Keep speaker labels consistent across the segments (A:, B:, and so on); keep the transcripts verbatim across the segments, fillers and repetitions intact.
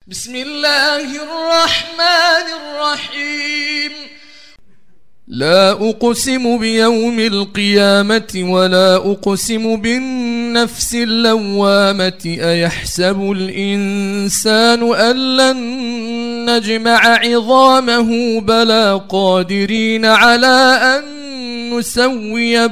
A: بسم الله الرحمن الرحيم. لا أقسم بيوم القيامة ولا أقسم بالنفس اللوامة أيحسب الإنسان أن لن نجمع عظامه بلى قادرين على أن نسوي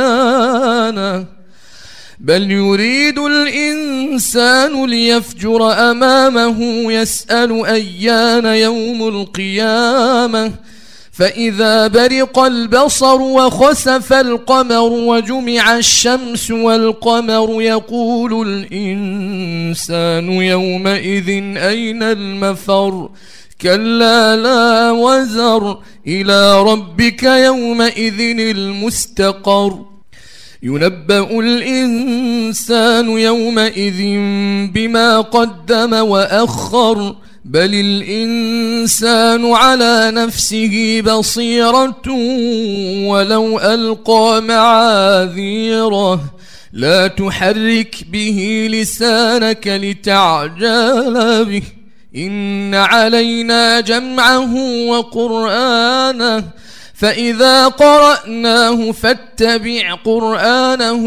A: بنانه بل يريد الإنسان ليفجر أمامه يسأل أيان يوم القيامة فإذا برق البصر وخسف القمر وجمع الشمس والقمر يقول الإنسان يومئذ أين المفر كلا لا وزر إلى ربك يومئذ المستقر ينبأ الإنسان يومئذ بما قدم وأخر بل الإنسان على نفسه بصيرة ولو ألقى معاذيره لا تحرك به لسانك لتعجل به إن علينا جمعه وقرآنه فإذا قرأناه فاتبع قرآنه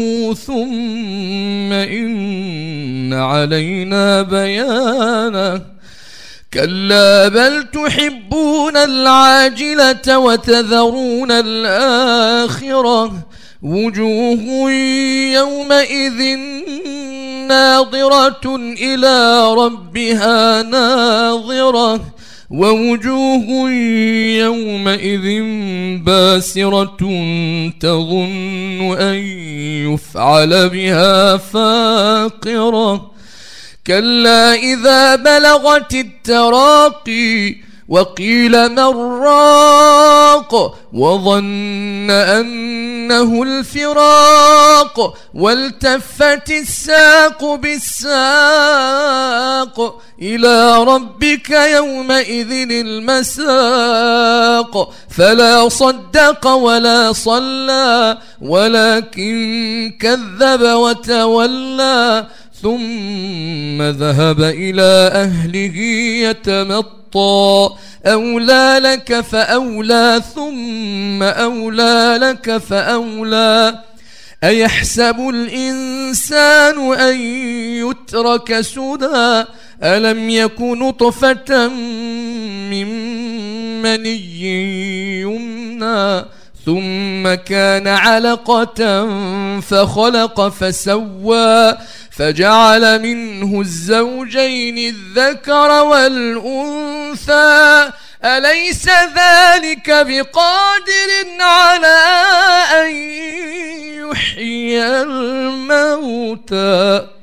A: ثم إن علينا بيانه كلا بل تحبون العاجلة وتذرون الآخرة وجوه يومئذ ناظرة إلى ربها ناظرة ووجوه يومئذ باسرة تظن أن يفعل بها فاقرة كلا إذا بلغت التراقي وقيل من راق وظن أنه الفراق والتفت الساق بالساق إلى ربك يومئذ المساق فلا صدق ولا صلى ولكن كذب وتولى ثم ذهب إلى أهله يتمطى أولى لك فأولى ثم أولى لك فأولى أيحسب الإنسان أن يترك سدى ألم يك نطفة من مني يمنى ثم كان علقة فخلق فسوى فجعل منه الزوجين الذكر والأنثى أليس ذلك بقادر على أن يحيي الموتى